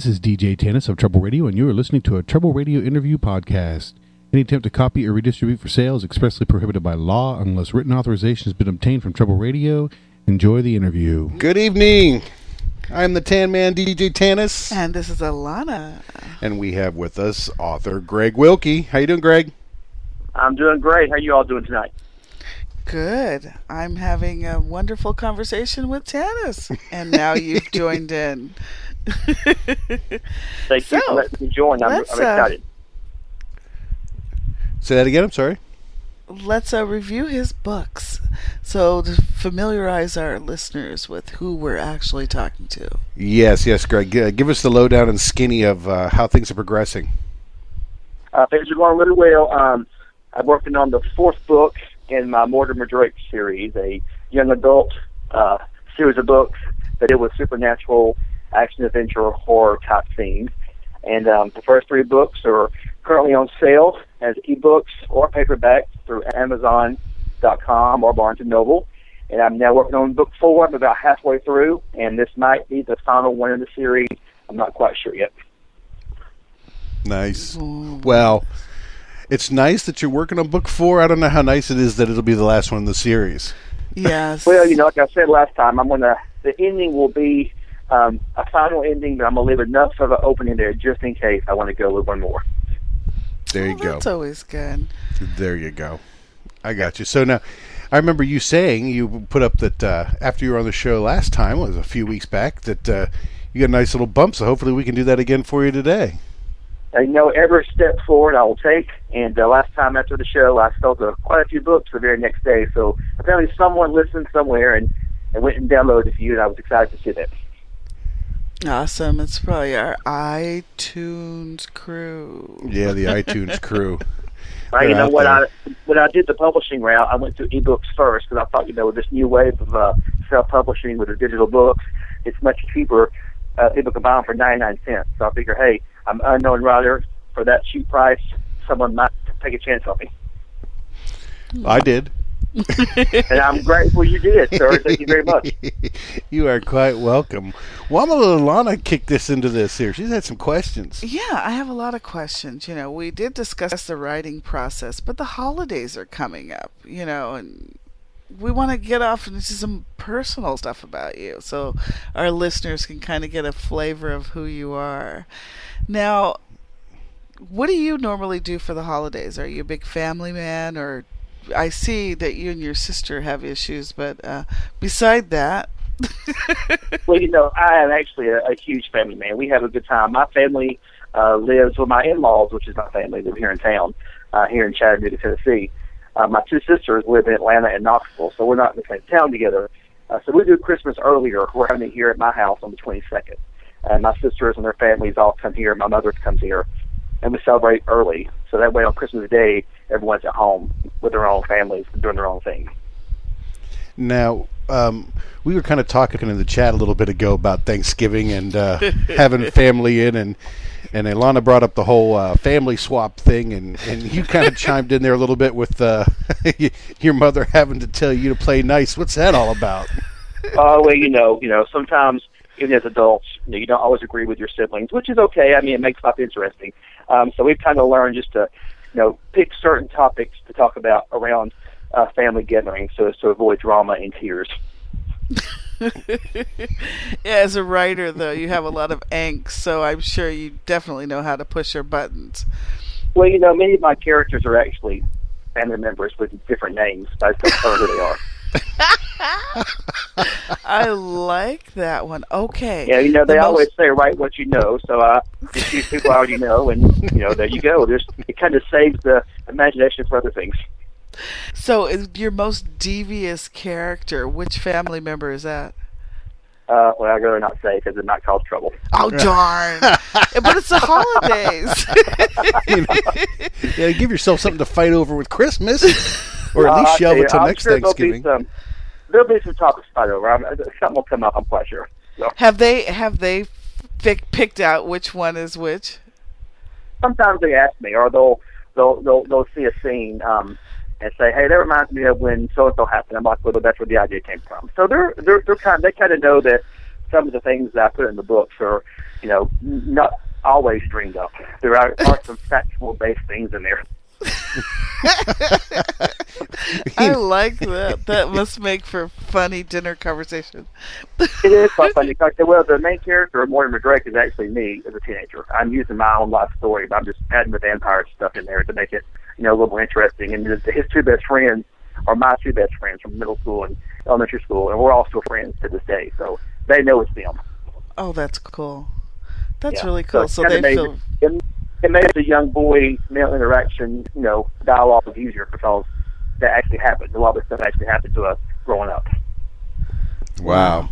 This is DJ Tannis of Trouble Radio, and you are listening to a Trouble Radio interview podcast. Any attempt to copy or redistribute for sale is expressly prohibited by law unless written authorization has been obtained from Trouble Radio. Enjoy the interview. Good evening. I'm the Tan Man, DJ Tannis. And this is Alana. And we have with us author Greg Wilkie. How you doing, Greg? I'm doing great. How you all doing tonight? Good. I'm having a wonderful conversation with Tannis. And now you've joined in. Thank you for letting me join. I'm excited. Say that again, I'm sorry. Let's review his books. So to familiarize our listeners with who we're actually talking to. Yes, Greg. Give us the lowdown and skinny of how things are progressing. Things are going really well. I'm working on the fourth book in my Mortimer Drake series, a young adult series of books that deal with supernatural, action-adventure, horror type themes. And the first three books are currently on sale as ebooks or paperback through Amazon.com or Barnes & Noble. And I'm now working on book 4. I'm about halfway through, and this might be the final one in the series. I'm not quite sure yet. Nice. Well, it's nice that you're working on book 4. I don't know how nice it is that it'll be the last one in the series. Yes. Well, like I said last time, the ending will be a final ending, but I'm going to leave enough of an opening there just in case I want to go with one more. There you go. That's always good. There you go. I got you. So now, I remember you saying, you put up that after you were on the show last time, it was a few weeks back, that you got a nice little bump, so hopefully we can do that again for you today. Every step forward I will take, and last time after the show, I sold quite a few books the very next day, so apparently someone listened somewhere and went and downloaded a few, and I was excited to see that. Awesome. It's probably our iTunes crew. Yeah, the iTunes crew. When I did the publishing route, I went to ebooks first because I thought, with this new wave of self-publishing with the digital books, it's much cheaper. People can buy them for 99 cents. So I figure, hey, I'm an unknown writer. For that cheap price, someone might take a chance on me. I did. And I'm grateful you did, sir. Thank you very much. You are quite welcome. Well, I'm going to let Alana kick this into this here. She's had some questions. Yeah, I have a lot of questions. We did discuss the writing process, but the holidays are coming up, and we want to get off into some personal stuff about you so our listeners can kind of get a flavor of who you are. Now, what do you normally do for the holidays? Are you a big family man, or I see that you and your sister have issues, but beside that... Well, I am actually a huge family man. We have a good time. My family lives with my in-laws, which is my family, live here in town, here in Chattanooga, Tennessee. My two sisters live in Atlanta and Knoxville, so we're not in the same town together. So we do Christmas earlier. We're having it here at my house on the 22nd. And my sisters and their families all come here. My mother comes here. And we celebrate early. So that way on Christmas Day, everyone's at home with their own families doing their own thing. Now, we were kind of talking in the chat a little bit ago about Thanksgiving and having family in, and Ilana brought up the whole family swap thing, and you kind of chimed in there a little bit with your mother having to tell you to play nice. What's that all about? Well, sometimes even as adults, you don't always agree with your siblings, which is okay. I mean, it makes life interesting. So we've kind of learned just to, pick certain topics to talk about around family gatherings so as to avoid drama and tears. As a writer, though, you have a lot of angst, so I'm sure you definitely know how to push your buttons. Well, many of my characters are actually family members with different names. I just don't know who they are. I like that one. Okay. Yeah, they always say write what you know, so just use people I already know, and there you go. It kind of saves the imagination for other things. So, your most devious character, which family member is that? Well, I'd rather not say because it might cause trouble. Oh, darn. But it's the holidays. Yeah, give yourself something to fight over with Christmas, or at least shelve it till next Thanksgiving. There'll be some topics to fight over. Something will come up, I'm quite sure. So. Have they picked out which one is which? Sometimes they ask me, or they'll see a scene and say, "Hey, that reminds me of when so and so happened." I'm like, "Well, that's where the idea came from." So they kind of know that some of the things that I put in the books are not always dreamed up. There are some factual-based things in there. I like that. That must make for funny dinner conversation. It is quite funny. Well, the main character of Mortimer Drake is actually me as a teenager. I'm using my own life story, but I'm just adding the vampire stuff in there to make it, a little more interesting. And his two best friends are my two best friends from middle school and elementary school, and we're all still friends to this day. So they know it's them. Oh, that's cool. That's really cool. So they feel... It makes the young boy male interaction, dialogue easier because that actually happened. A lot of stuff actually happened to us growing up. Wow.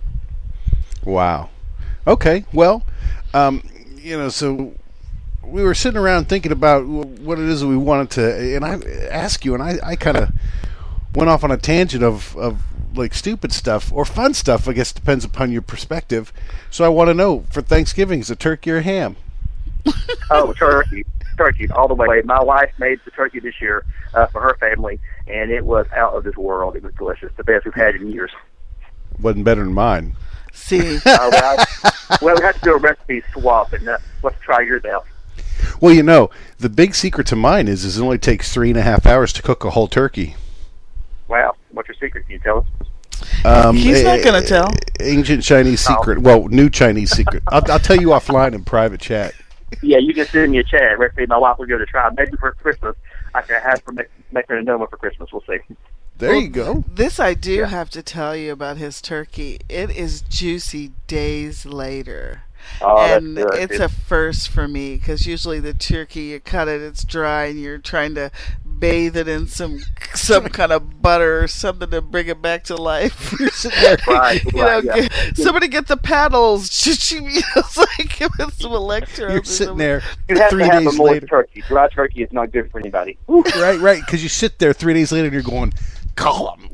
Okay, well, so we were sitting around thinking about what it is that we wanted to, and I asked you, and I kind of went off on a tangent of like stupid stuff or fun stuff. I guess depends upon your perspective. So I want to know, for Thanksgiving, is it turkey or ham? Oh, turkey all the way. My wife made the turkey this year for her family, and it was out of this world. It was delicious, the best we've had in years. Wasn't better than mine. See, well, we have to do a recipe swap, and let's try yours out. Well, the big secret to mine is it only takes 3.5 hours to cook a whole turkey. Wow, what's your secret? Can you tell us? He's not going to tell. Ancient Chinese secret. Well, new Chinese secret. I'll tell you offline in private chat. Yeah, you can send me a chat recipe. My wife will give it a try. Maybe for Christmas, I can have her make her an Noma for Christmas. We'll see. There you go. This I do have to tell you about his turkey. It is juicy days later. Oh, and that's good. It's a first for me because usually the turkey, you cut it, it's dry, and you're trying to bathe it in some kind of butter or something to bring it back to life. You're sitting there, somebody get the paddles. It's like give it some electrodes. You're sitting there. You have 3 to have days a moist later. turkey. Dry turkey is not good for anybody. Right. Because you sit there 3 days later and you're going, call him.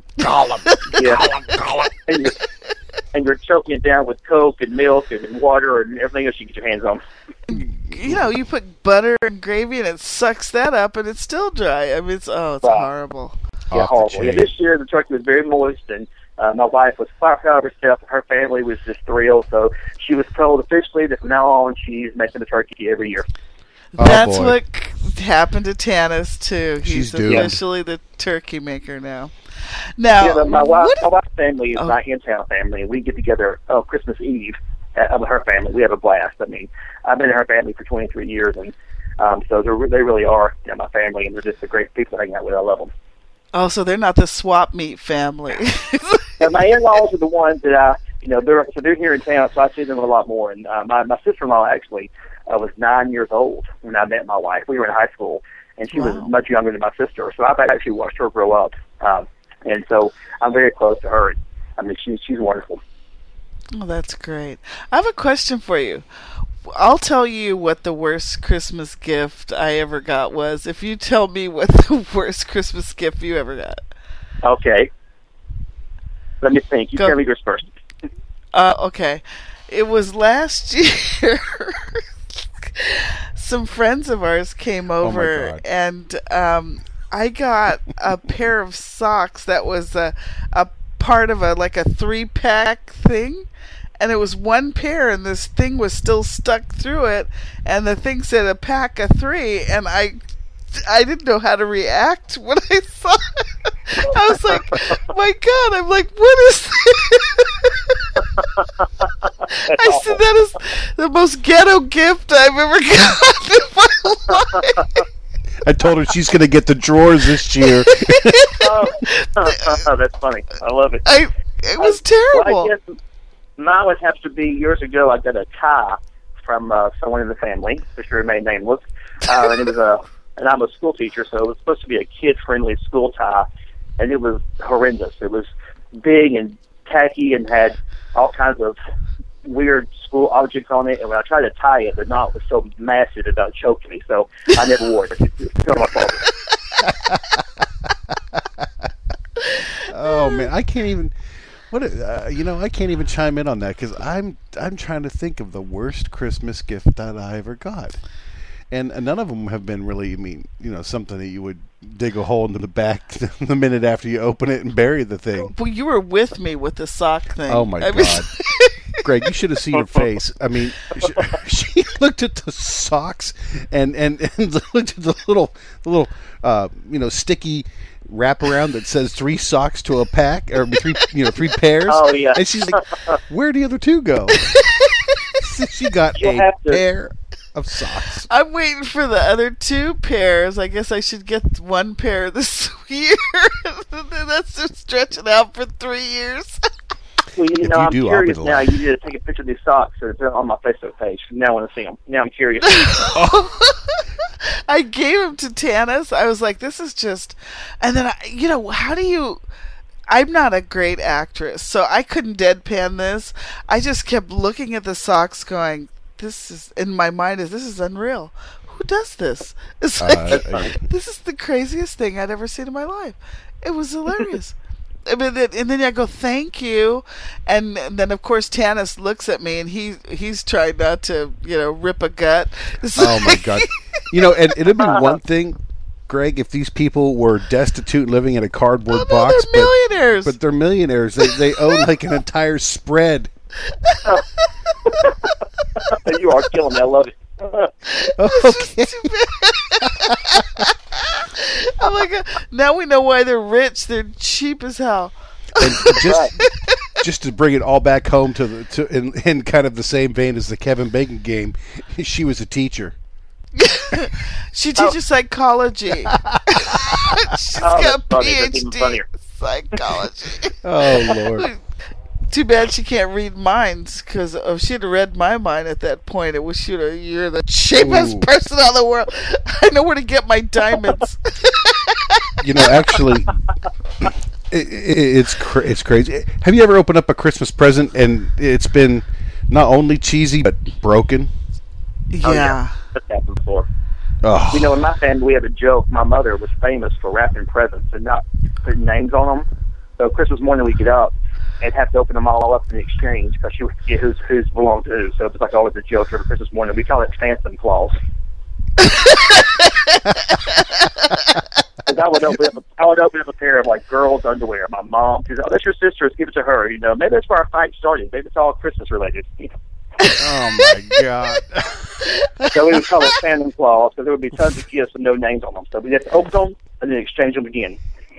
And you're choking it down with Coke and milk and water and everything else you get your hands on. You put butter and gravy and it sucks that up and it's still dry. I mean, it's horrible. Yeah, horrible. Yeah, this year the turkey was very moist, and my wife was quite proud of herself. Her family was just thrilled, so she was told officially that from now on she's making the turkey every year. That's what happened to Tanis too. He's doomed. officially the turkey maker now. Now, my wife's family is my in-town family, and we get together Christmas Eve with her family. We have a blast. I mean, I've been in her family for 23 years, and so they really are my family, and they're just the great people to hang out with. I love them. Oh, so they're not the swap meet family. And my in-laws are the ones that they're here in town, so I see them a lot more. And my sister-in-law actually was 9 years old when I met my wife. We were in high school, and she was much younger than my sister, so I've actually watched her grow up. And so I'm very close to her. I mean, she's wonderful. Oh, that's great. I have a question for you. I'll tell you what the worst Christmas gift I ever got was if you tell me what the worst Christmas gift you ever got. Okay. Let me think. You tell me yours first. Okay. It was last year. Some friends of ours came over and I got a pair of socks that was a part of a 3-pack thing, and it was one pair, and this thing was still stuck through it, and the thing said a pack of 3, and I didn't know how to react when I saw it. I was like, my God, I'm like, what is this? I said, that is the most ghetto gift I've ever gotten in my life. I told her she's going to get the drawers this year. That's funny. I love it. It was terrible. Well, I guess mine would have to be years ago. I got a tie from someone in the family, for sure remain nameless, and it was and I'm a school teacher, so it was supposed to be a kid-friendly school tie, and it was horrendous. It was big and tacky and had all kinds of weird school objects on it, and when I tried to tie it, the knot was so massive it about choked me, so I never wore it. It's still my fault. Oh man, I can't even. I can't even chime in on that because I'm trying to think of the worst Christmas gift that I ever got, and none of them have been really. I mean, something that you would dig a hole into the back the minute after you open it and bury the thing. Well, you were with me with the sock thing. Oh my God. Greg, you should have seen her face. I mean, she looked at the socks and looked at the little sticky wraparound that says 3 socks to a pack, or 3 pairs. Oh yeah. And she's like, "Where do the other 2 go?" She got pair of socks. I'm waiting for the other 2 pairs. I guess I should get 1 pair this year. That's just stretching out for 3 years. Well, If you I'm do, I'll be curious the now. last. You need to take a picture of these socks so they're on my Facebook page. Now I want to see them. Now I'm curious. I gave them to Tanis. I was like, this is just... And then, how do you... I'm not a great actress, so I couldn't deadpan this. I just kept looking at the socks going, this is... In my mind, this is unreal. Who does this? It's like, this is the craziest thing I'd ever seen in my life. It was hilarious. I mean, and then I go, thank you, and then of course Tanis looks at me and he's trying not to rip a gut. Oh my God! And it'd be one thing, Greg, if these people were destitute, living in a cardboard box. They're millionaires. But they're millionaires. They own like an entire spread. You are killing me. I love it. Okay. Oh my God! Now we know why they're rich. They're cheap as hell. And just to bring it all back home in kind of the same vein as the Kevin Bacon game, she was a teacher. She teaches psychology. She's got a funny. That's even PhD funnier. in psychology. Oh Lord! Too bad she can't read minds, because if she'd have read my mind at that point, it was you're the cheapest person on the world. I know where to get my diamonds. Actually, it's crazy. Have you ever opened up a Christmas present and it's been not only cheesy but broken? Yeah. That's happened before. Oh. In my family, we have a joke. My mother was famous for wrapping presents and not putting names on them. So Christmas morning, we get up and have to open them all up in exchange because she would forget who's belonged to who. So it's like always a joke every Christmas morning. We call it Phantom Claus. I would open up a pair of like girls' underwear. My mom, she's like, "Oh, that's your sister's. Give it to her." Maybe that's where our fight started. Maybe it's all Christmas related. Oh my God! So we would call it Phantom Claus because there would be tons of gifts with no names on them. So we have to open them and then exchange them again.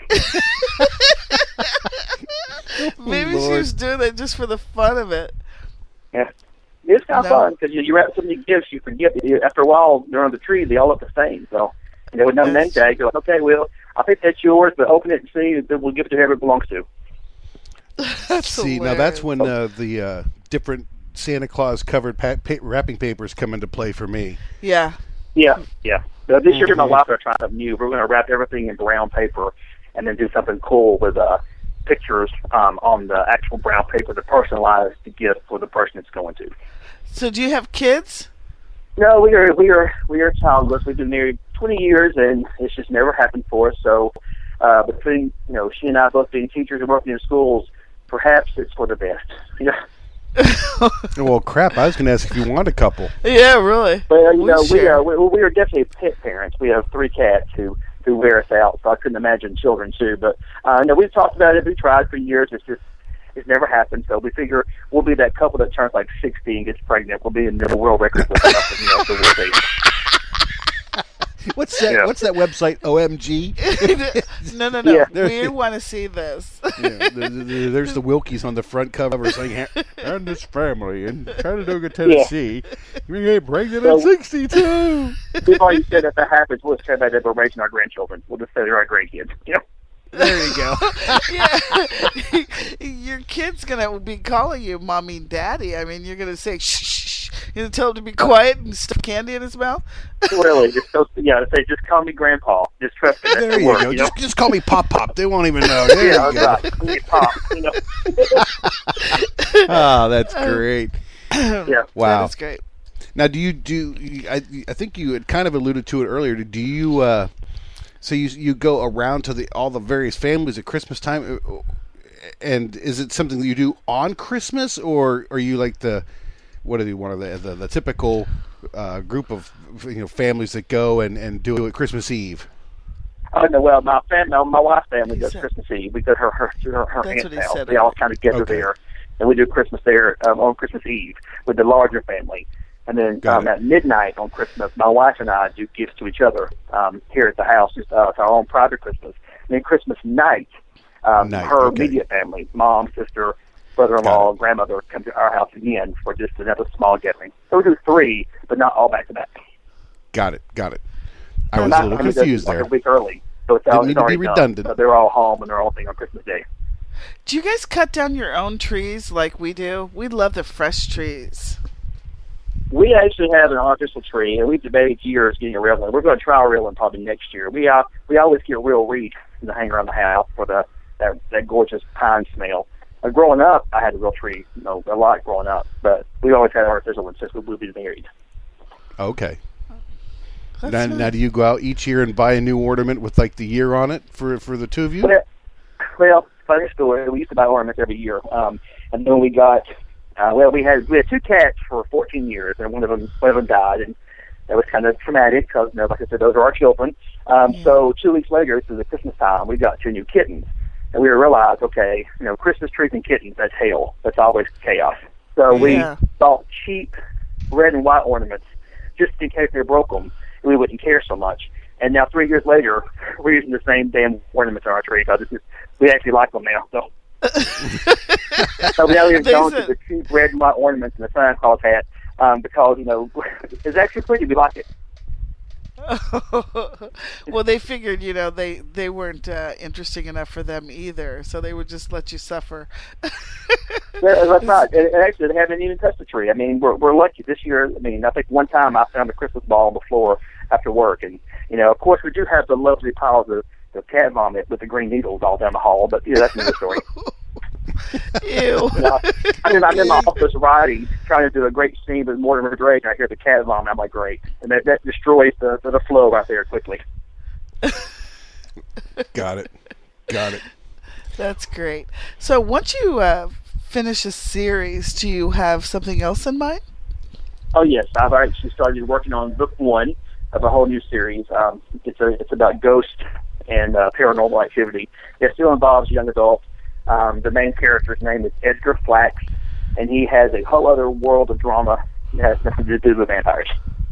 Maybe she was doing that just for the fun of it. Yeah. It's kind of fun because you wrap so many gifts, you forget. After a while, they're on the tree, they all look the same. So, with no name tag, you're like, okay, well, I think that's yours, but open it and see. We'll give it to whoever it belongs to. See, now that's when the different Santa Claus covered wrapping papers come into play for me. Yeah. Yeah. But this year, my wife and I are trying something new. We're going to wrap everything in brown paper and then do something cool with pictures on the actual brown paper to personalize the gift for the person it's going to. So, do you have kids? No, we are childless. We've been married 20 years, and it's just never happened for us. So, between she and I both being teachers and working in schools, perhaps it's for the best. Well, crap! I was going to ask if you want a couple. Yeah, really. Well, we are definitely pet parents. We have 3 cats who wear us out, so I couldn't imagine children too. But we've talked about it. We tried for years. It's never happened. So we figure we'll be that couple that turns like 60 and gets pregnant. We'll be in the world record book. So we'll see. What's that? Yeah. What's that website? OMG. No. Yeah. We want to see this. Yeah, there's the Wilkies on the front cover saying, "And this family in Chattanooga, Tennessee, we get pregnant at 62." We've already said if that happens, we'll just care about it. We're raising our grandchildren. We'll just say they're our grandkids. There you go. Yeah, your kid's gonna be calling you mommy and daddy. I mean, you're gonna say shh. You're gonna tell him to be quiet and stuff candy in his mouth. Really, say just call me grandpa. Just trust me. There you go. Just call me Pop. They won't even know. There you go. Call me Pop. Oh, that's great. Yeah. Wow. That's great. Now, do you? I think you had kind of alluded to it earlier. Do you? So you go around to all the various families at Christmas time, and is it something that you do on Christmas, or are you like the typical group of families that go and do it Christmas Eve? Oh no! Well, my wife's family does Christmas Eve because her aunt's house. They all kind of gather there, and we do Christmas there on Christmas Eve with the larger family. And then at midnight on Christmas, my wife and I do gifts to each other here at the house, just it's our own private Christmas. And then Christmas night, her immediate family, mom, sister, brother-in-law, grandmother, come to our house again for just another small gathering. So we do 3, but not all back to back. Got it. I was a little confused there. Like a week early, so it's Didn't need to be redundant. So they're all home and they're all thing on Christmas Day. Do you guys cut down your own trees like we do? We love the fresh trees. We actually have an artificial tree, and we've debated years getting a real one. We're going to try a real one probably next year. We always get real wreaths to hang around the house for that gorgeous pine smell. Growing up, I had a real tree, a lot growing up, but we always had an artificial one since we moved to married. Okay. Now, do you go out each year and buy a new ornament with like the year on it for the two of you? Well, funny story. We used to buy ornaments every year, and then we got. We had 2 cats for 14 years, and one of them died, and that was kind of traumatic because, like I said, those are our children. So 2 weeks later, to the Christmas time, we got 2 new kittens, and we realized, okay, Christmas trees and kittens, that's hell. That's always chaos. So we bought cheap red and white ornaments just in case they broke them, and we wouldn't care so much. And now 3 years later, we're using the same damn ornaments on our tree because we actually like them now. So now we've gone to the cheap red and white ornaments and the Santa Claus hat because, it's actually pretty. We like it. Well, they figured, they weren't interesting enough for them either, so they would just let you suffer. That's right. And actually, they haven't even touched the tree. I mean, we're lucky this year. I mean, I think one time I found a Christmas ball on the floor after work, and of course, we do have the lovely piles of cat vomit with the green needles all down the hall, but that's another story. Ew. I'm in my office writing, trying to do a great scene with Mortimer Drake, and I hear the cat vomit. I'm like, great. And that destroys the flow right there quickly. Got it. That's great. So once you finish a series, do you have something else in mind? Oh, yes. I've actually started working on book 1 of a whole new series. It's about ghosts and paranormal activity. It still involves young adults. The main character's name is Edgar Flax, and he has a whole other world of drama that has nothing to do with vampires.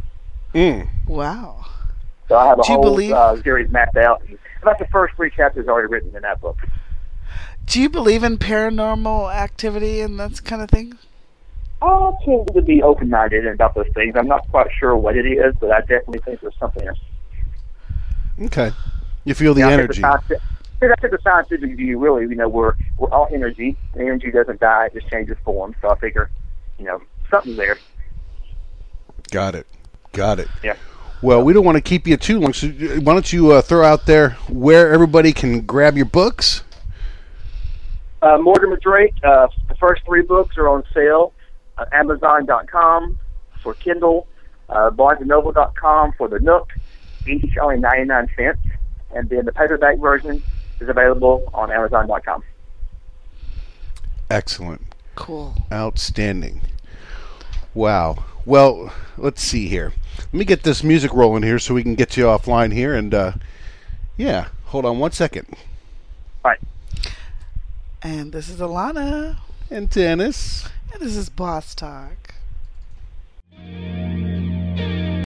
Wow. So I have a whole series mapped out. And about the first 3 chapters already written in that book. Do you believe in paranormal activity and that kind of thing? I tend to be open-minded about those things. I'm not quite sure what it is, but I definitely think there's something there. Okay. You feel the energy. I took the scientific view, really, we're all energy. Energy doesn't die, it just changes form. So I figure, something's there. Got it. Yeah. Well, we don't want to keep you too long, so why don't you throw out there where everybody can grab your books? Mortimer Drake, the first 3 books are on sale. Amazon.com for Kindle, BarnesandNoble.com for the Nook, each only 99 cents. And then the paperback version is available on Amazon.com. Excellent. Cool. Outstanding. Wow. Well, let's see here. Let me get this music rolling here so we can get you offline here. And, hold on 1 second. All right. And this is Alana. And Dennis. And this is Boss Talk.